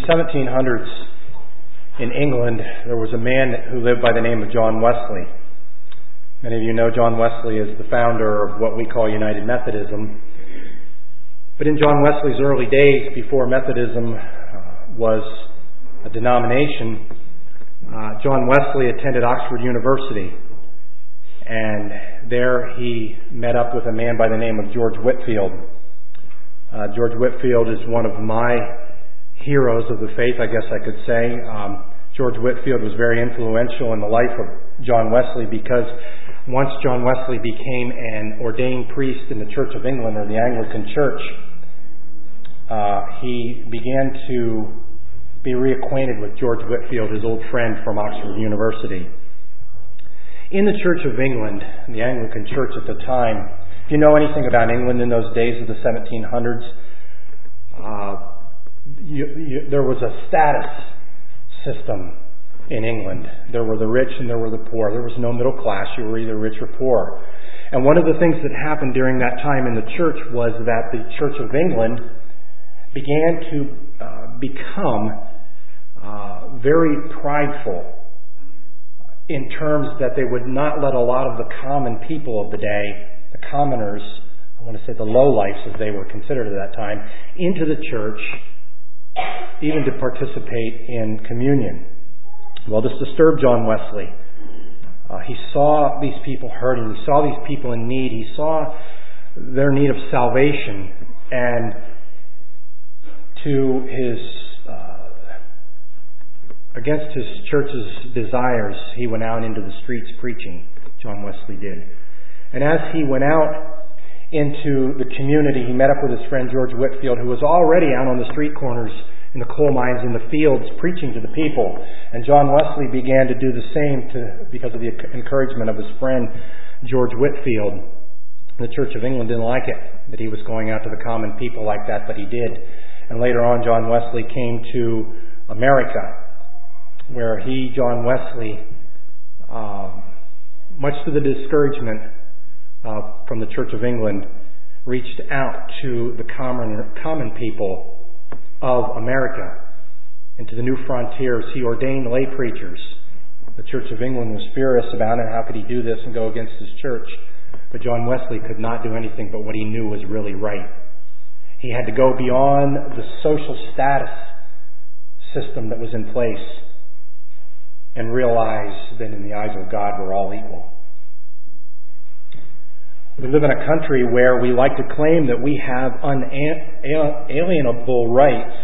the 1700s in England, there was a man who lived by the name of John Wesley. Many of you know John Wesley is the founder of what we call United Methodism. But in John Wesley's early days, before Methodism was a denomination, John Wesley attended Oxford University. And there he met up with a man by the name of George Whitefield. George Whitefield is one of my heroes of the faith, I guess I could say. George Whitefield was very influential in the life of John Wesley because once John Wesley became an ordained priest in the Church of England, or the Anglican Church, he began to be reacquainted with George Whitefield, his old friend from Oxford University. In the Church of England, the Anglican Church at the time, if you know anything about England in those days of the 1700s, there was a status system in England. There were the rich and there were the poor. There was no middle class. You were either rich or poor. And one of the things that happened during that time in the church was that the Church of England began to become very prideful in terms that they would not let a lot of the common people of the day, the commoners, I want to say the lowlifes as they were considered at that time, into the church, even to participate in communion. Well, this disturbed John Wesley. He saw these people hurting. He saw these people in need. He saw their need of salvation. And to his against his church's desires, he went out into the streets preaching. John Wesley did. And as he went out into the community, he met up with his friend George Whitefield, who was already out on the street corners, in the coal mines, in the fields, preaching to the people. And John Wesley began to do the same because of the encouragement of his friend George Whitefield. The Church of England didn't like it, that he was going out to the common people like that, but he did. And later on, John Wesley came to America, where he, John Wesley, much to the discouragement from the Church of England, reached out to the common people of America and to the new frontiers. He ordained lay preachers. The Church of England was furious about it. How could he do this and go against his church? But John Wesley could not do anything but what he knew was really right. He had to go beyond the social status system that was in place and realize that in the eyes of God we're all equal. We live in a country where we like to claim that we have unalienable rights,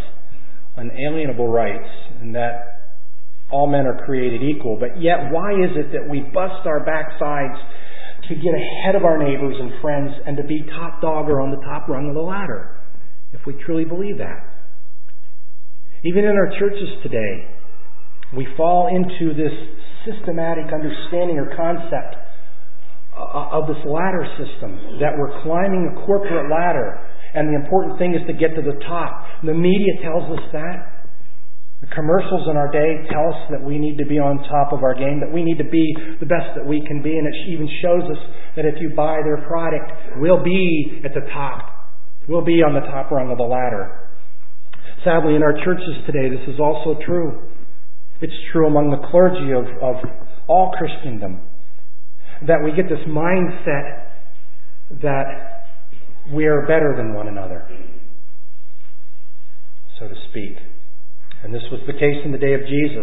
and that all men are created equal. But yet, why is it that we bust our backsides to get ahead of our neighbors and friends and to be top dog or on the top rung of the ladder, if we truly believe that? Even in our churches today, we fall into this systematic understanding or concept of this ladder system, that we're climbing a corporate ladder, and the important thing is to get to the top. The media tells us that. The commercials in our day tell us that we need to be on top of our game, that we need to be the best that we can be, and it even shows us that if you buy their product, we'll be at the top. We'll be on the top rung of the ladder. Sadly, in our churches today, this is also true. It's true among the clergy of all Christendom, that we get this mindset that we are better than one another, so to speak. And this was the case in the day of Jesus.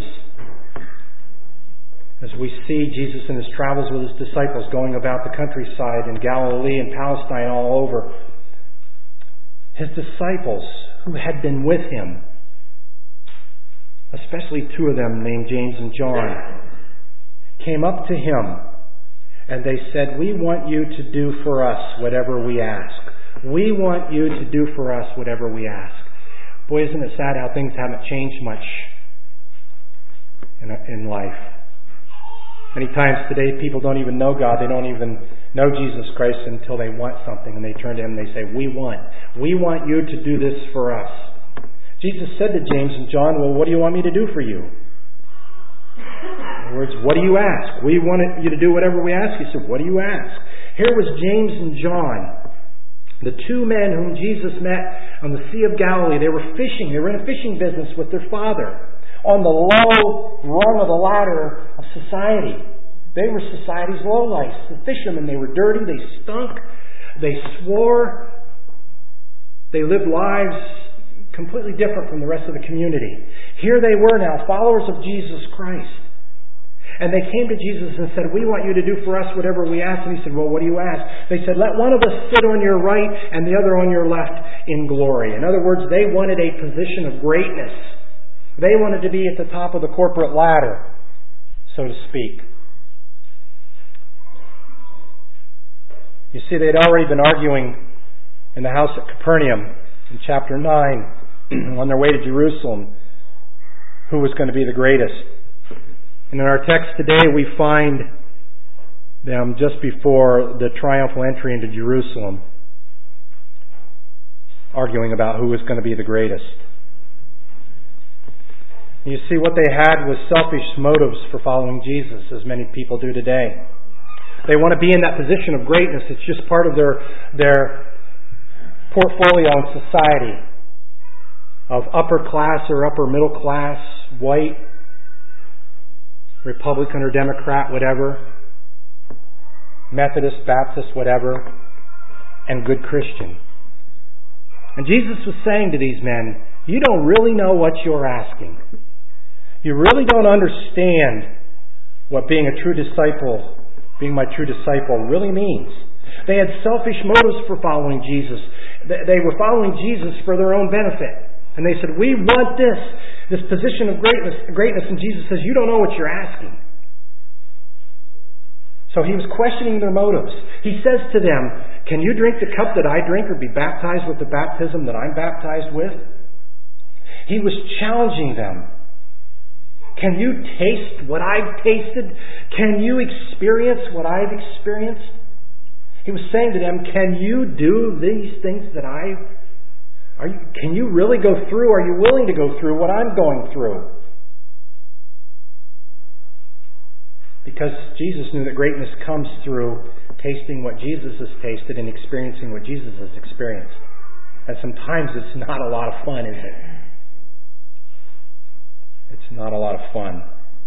As we see Jesus in his travels with his disciples going about the countryside in Galilee and Palestine all over, his disciples who had been with him, especially two of them named James and John, came up to him and they said, "We want you to do for us whatever we ask. We want you to do for us whatever we ask." Boy, isn't it sad how things haven't changed much in life. Many times today people don't even know God. They don't even know Jesus Christ until they want something, and they turn to him and they say, we want you to do this for us. Jesus said to James and John, "Well, what do you want me to do for you?" In other words, what do you ask? We want you to do whatever we ask. He said, what do you ask? Here was James and John, the two men whom Jesus met on the Sea of Galilee. They were fishing. They were in a fishing business with their father on the low rung of the ladder of society. They were society's lowlifes. The fishermen, they were dirty. They stunk. They swore. They lived lives completely different from the rest of the community. Here they were now, followers of Jesus Christ. And they came to Jesus and said, we want you to do for us whatever we ask. And He said, well, what do you ask? They said, let one of us sit on your right and the other on your left in glory. In other words, they wanted a position of greatness. They wanted to be at the top of the corporate ladder, so to speak. You see, they'd already been arguing in the house at Capernaum in chapter 9 on their way to Jerusalem who was going to be the greatest. And in our text today, we find them just before the triumphal entry into Jerusalem, arguing about who was going to be the greatest. And you see, what they had was selfish motives for following Jesus, as many people do today. They want to be in that position of greatness. It's just part of their portfolio in society, of upper class or upper middle class, white, Republican or Democrat, whatever, Methodist, Baptist, whatever, and good Christian. And Jesus was saying to these men, you don't really know what you're asking. You really don't understand what being a true disciple, being my true disciple, really means. They had selfish motives for following Jesus. They were following Jesus for their own benefit. And they said, we want this position of greatness. And Jesus says, you don't know what you're asking. So He was questioning their motives. He says to them, can you drink the cup that I drink or be baptized with the baptism that I'm baptized with? He was challenging them. Can you taste what I've tasted? Can you experience what I've experienced? He was saying to them, can you do these things that can you really go through? Are you willing to go through what I'm going through? Because Jesus knew that greatness comes through tasting what Jesus has tasted and experiencing what Jesus has experienced. And sometimes it's not a lot of fun, is it? It's not a lot of fun.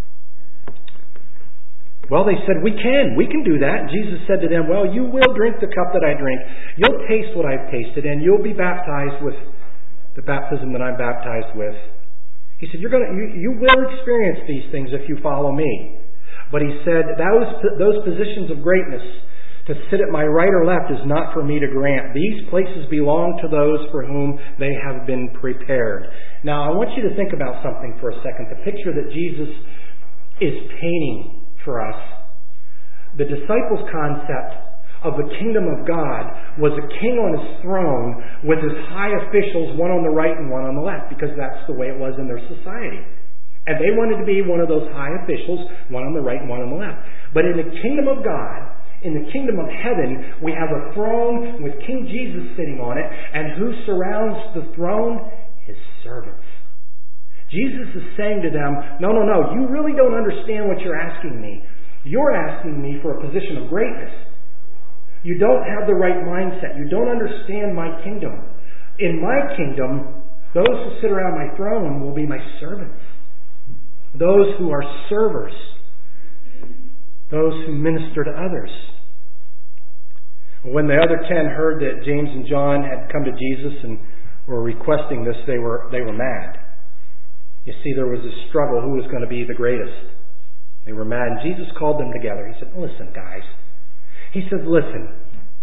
Well, they said, we can do that. And Jesus said to them, well, you will drink the cup that I drink. You'll taste what I've tasted, and you'll be baptized with the baptism that I'm baptized with. He said, you will experience these things if you follow me. But He said, those positions of greatness, to sit at my right or left, is not for me to grant. These places belong to those for whom they have been prepared. Now, I want you to think about something for a second. The picture that Jesus is painting for us. The disciples' concept of the kingdom of God was a king on his throne with his high officials, one on the right and one on the left, because that's the way it was in their society. And they wanted to be one of those high officials, one on the right and one on the left. But in the kingdom of God, in the kingdom of heaven, we have a throne with King Jesus sitting on it, and who surrounds the throne? His servants. Jesus is saying to them, no, you really don't understand what you're asking me. You're asking me for a position of greatness. You don't have the right mindset. You don't understand my kingdom. In my kingdom, those who sit around my throne will be my servants. Those who are servers. Those who minister to others. When the other 10 heard that James and John had come to Jesus and were requesting this, they were mad. You see, there was a struggle who was going to be the greatest. They were mad, and Jesus called them together. He said, listen, guys. He said, listen.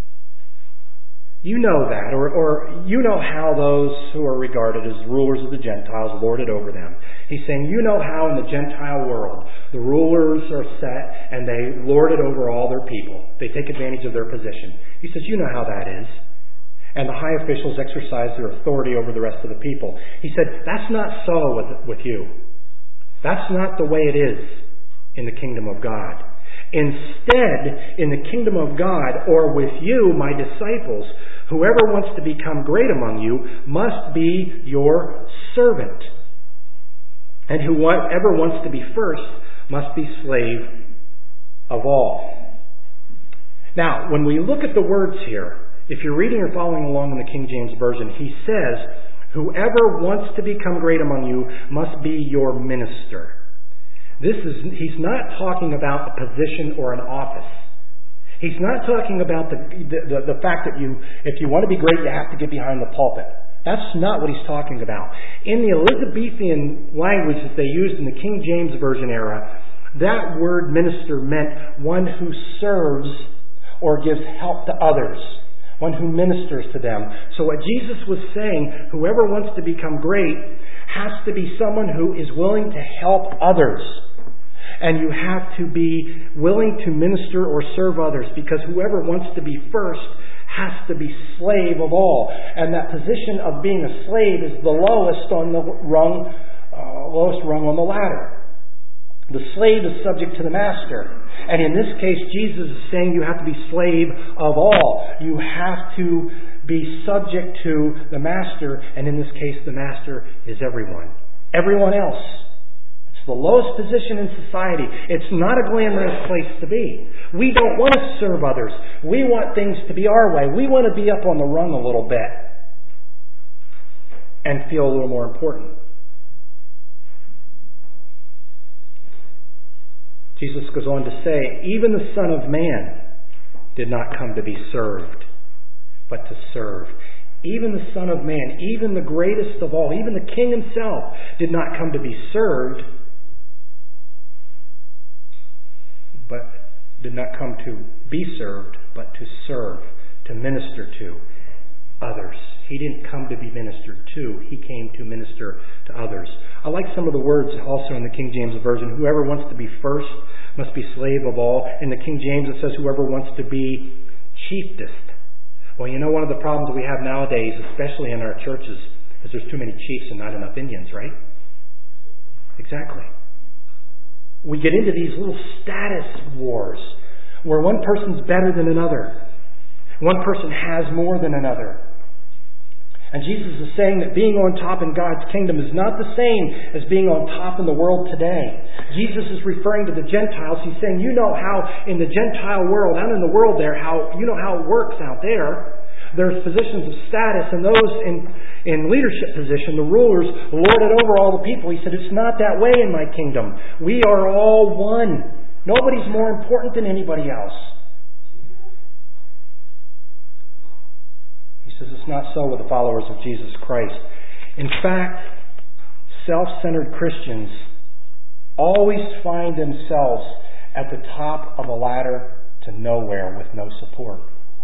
You know that, or you know how those who are regarded as rulers of the Gentiles lord it over them. He's saying, you know how in the Gentile world the rulers are set and they lord it over all their people. They take advantage of their position. He says, you know how that is. And the high officials exercise their authority over the rest of the people. He said, that's not so with you. That's not the way it is in the kingdom of God. Instead, in the kingdom of God, or with you, my disciples, whoever wants to become great among you must be your servant. And whoever wants to be first must be slave of all. Now, when we look at the words here, If you're reading or following along in the King James Version, he says, whoever wants to become great among you must be your minister. He's not talking about a position or an office. He's not talking about the fact that if you want to be great, you have to get behind the pulpit. That's not what he's talking about. In the Elizabethan language that they used in the King James Version era, that word minister meant one who serves or gives help to others, one who ministers to them. So what Jesus was saying, whoever wants to become great has to be someone who is willing to help others. And you have to be willing to minister or serve others, because whoever wants to be first has to be slave of all. And that position of being a slave is the lowest on the rung on the ladder. The slave is subject to the master. And in this case, Jesus is saying you have to be slave of all. You have to be subject to the master. And in this case, the master is everyone. Everyone else. The lowest position in society. It's not a glamorous place to be. We don't want to serve others. We want things to be our way. We want to be up on the rung a little bit and feel a little more important. Jesus goes on to say, even the Son of Man did not come to be served, but to serve. Even the Son of Man, even the greatest of all, even the King himself, did not come to be served, but did not come to be served, but to serve, to minister to others. He didn't come to be ministered to. He came to minister to others. I like some of the words also in the King James Version. Whoever wants to be first must be slave of all. In the King James it says whoever wants to be chiefest. Well, you know, one of the problems we have nowadays, especially in our churches, is there's too many chiefs and not enough Indians, right? Exactly. We get into these little status wars where one person's better than another. One person has more than another. And Jesus is saying that being on top in God's kingdom is not the same as being on top in the world today. Jesus is referring to the Gentiles. He's saying, you know how in the Gentile world, out in the world there, you know how it works out there. There's positions of status, and those in leadership position, the rulers, lord it over all the people. He said, it's not that way in my kingdom. We are all one. Nobody's more important than anybody else. He says it's not so with the followers of Jesus Christ. In fact, self-centered Christians always find themselves at the top of a ladder to nowhere with no support.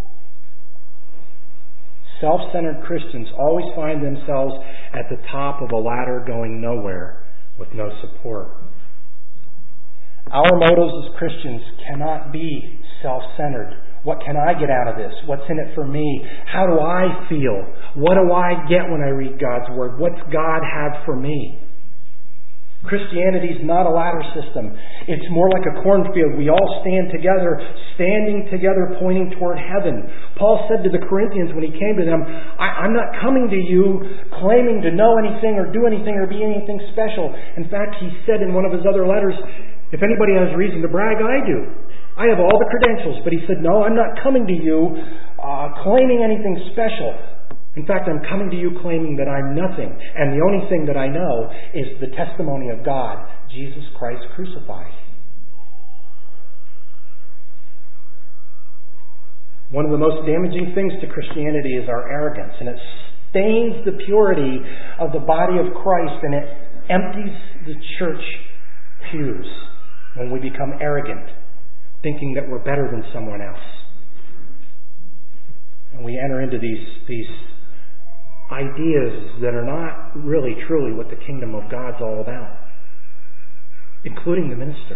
Self-centered Christians always find themselves at the top of a ladder going nowhere with no support. Our motives as Christians cannot be self-centered. What can I get out of this? What's in it for me? How do I feel? What do I get when I read God's Word? What's God have for me? Christianity is not a ladder system. It's more like a cornfield. We all stand together, standing together, pointing toward heaven. Paul said to the Corinthians when he came to them, I'm not coming to you claiming to know anything or do anything or be anything special. In fact, he said in one of his other letters, if anybody has reason to brag, I do. I have all the credentials. But he said, no, I'm not coming to you claiming anything special. In fact, I'm coming to you claiming that I'm nothing. And the only thing that I know is the testimony of God, Jesus Christ crucified. One of the most damaging things to Christianity is our arrogance. And it stains the purity of the body of Christ. And it empties the church pews when we become arrogant, thinking that we're better than someone else. And we enter into these ideas that are not really truly what the kingdom of God's all about, including the minister.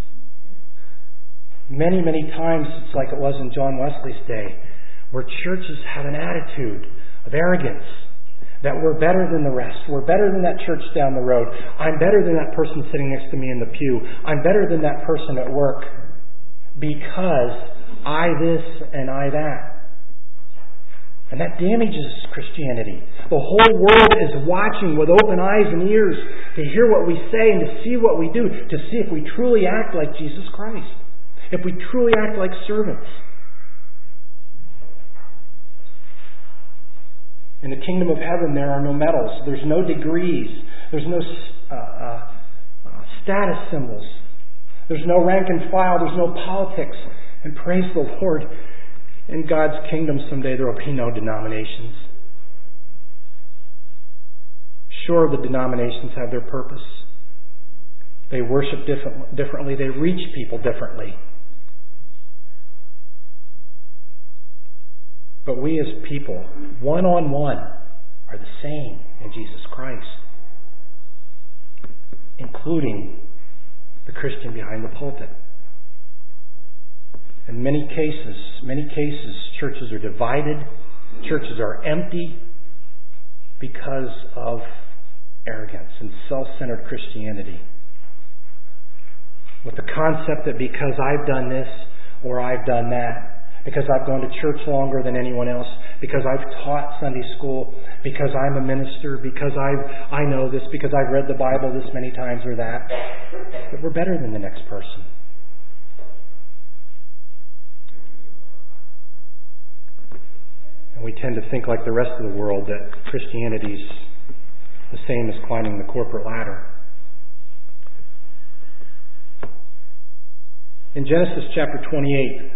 Many, many times it's like it was in John Wesley's day, where churches have an attitude of arrogance, that we're better than the rest. We're better than that church down the road. I'm better than that person sitting next to me in the pew. I'm better than that person at work because I this and I that. And that damages Christianity. The whole world is watching with open eyes and ears to hear what we say and to see what we do, to see if we truly act like Jesus Christ, if we truly act like servants. In the kingdom of heaven, there are no medals. There's no degrees. There's no status symbols. There's no rank and file. There's no politics. And praise the Lord, in God's kingdom someday there will be no denominations. Sure, the denominations have their purpose. They worship differently. They reach people differently. But we as people, one-on-one, are the same in Jesus Christ, including the Christian behind the pulpit. In many cases, churches are divided, churches are empty because of arrogance and self-centered Christianity. With the concept that because I've done this or I've done that, because I've gone to church longer than anyone else, because I've taught Sunday school, because I'm a minister, because I know this, because I've read the Bible this many times or that we're better than the next person. And we tend to think like the rest of the world that Christianity's the same as climbing the corporate ladder. In Genesis chapter 28,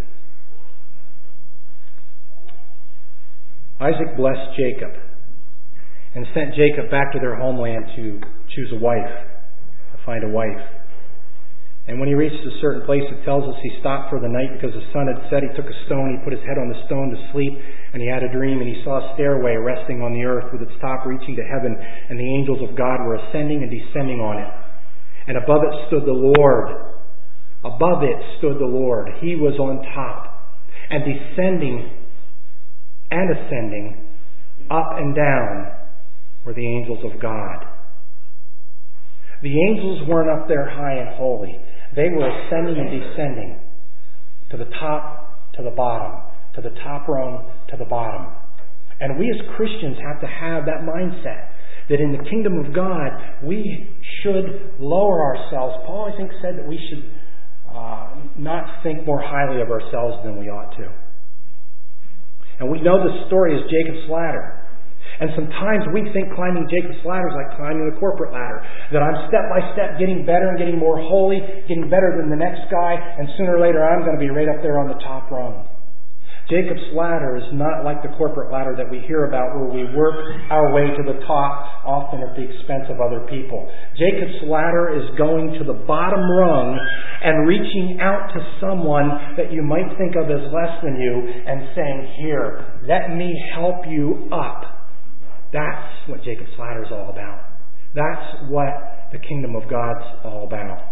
Isaac blessed Jacob and sent Jacob back to their homeland to choose a wife, to find a wife. And when he reached a certain place, it tells us he stopped for the night because the sun had set. He took a stone, he put his head on the stone to sleep, and he had a dream, and he saw a stairway resting on the earth with its top reaching to heaven, and the angels of God were ascending and descending on it. And above it stood the Lord. Above it stood the Lord. He was on top. And descending and ascending, up and down, were the angels of God. The angels weren't up there high and holy. They were ascending and descending to the top, to the bottom, to the top rung, to the bottom. And we as Christians have to have that mindset that in the kingdom of God, we should lower ourselves. Paul, I think, said that we should not think more highly of ourselves than we ought to. And we know the story is Jacob's ladder. And sometimes we think climbing Jacob's ladder is like climbing the corporate ladder. That I'm step by step getting better and getting more holy, getting better than the next guy, and sooner or later I'm going to be right up there on the top rung. Jacob's ladder is not like the corporate ladder that we hear about where we work our way to the top, often at the expense of other people. Jacob's ladder is going to the bottom rung and reaching out to someone that you might think of as less than you and saying, "Here, let me help you up." That's what Jacob's ladder is all about. That's what the kingdom of God's all about.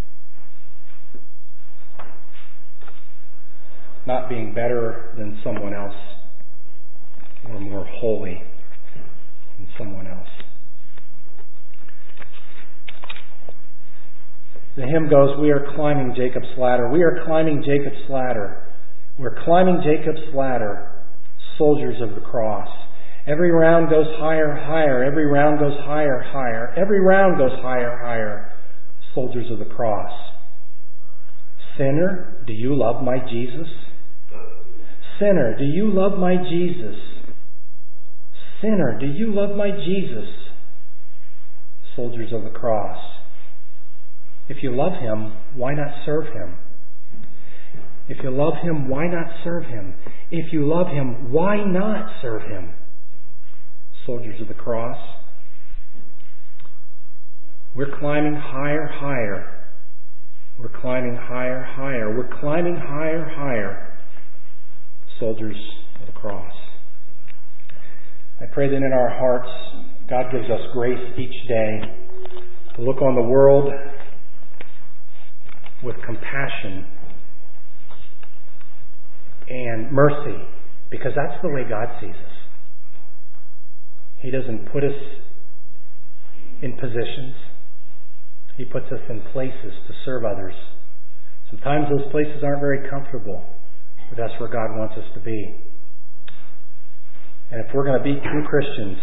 Not being better than someone else or more holy than someone else. The hymn goes, "We are climbing Jacob's ladder. We are climbing Jacob's ladder. We're climbing Jacob's ladder, soldiers of the cross. Every round goes higher, higher. Every round goes higher, higher. Every round goes higher, higher. Soldiers of the cross. Sinner, do you love my Jesus? Sinner, do you love my Jesus? Sinner, do you love my Jesus?" Soldiers of the cross. If you love Him, why not serve Him? If you love Him, why not serve Him? If you love Him, why not serve Him? Soldiers of the cross. We're climbing higher, higher. We're climbing higher, higher. We're climbing higher, higher. Soldiers of the cross. I pray that in our hearts, God gives us grace each day to look on the world with compassion and mercy, because that's the way God sees us. He doesn't put us in positions. He puts us in places to serve others. Sometimes those places aren't very comfortable, but that's where God wants us to be. And if we're going to be true Christians,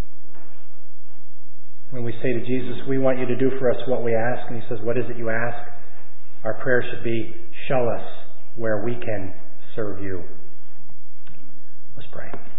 when we say to Jesus, "We want you to do for us what we ask," and He says, "What is it you ask?" our prayer should be, "Show us where we can serve you." Let's pray.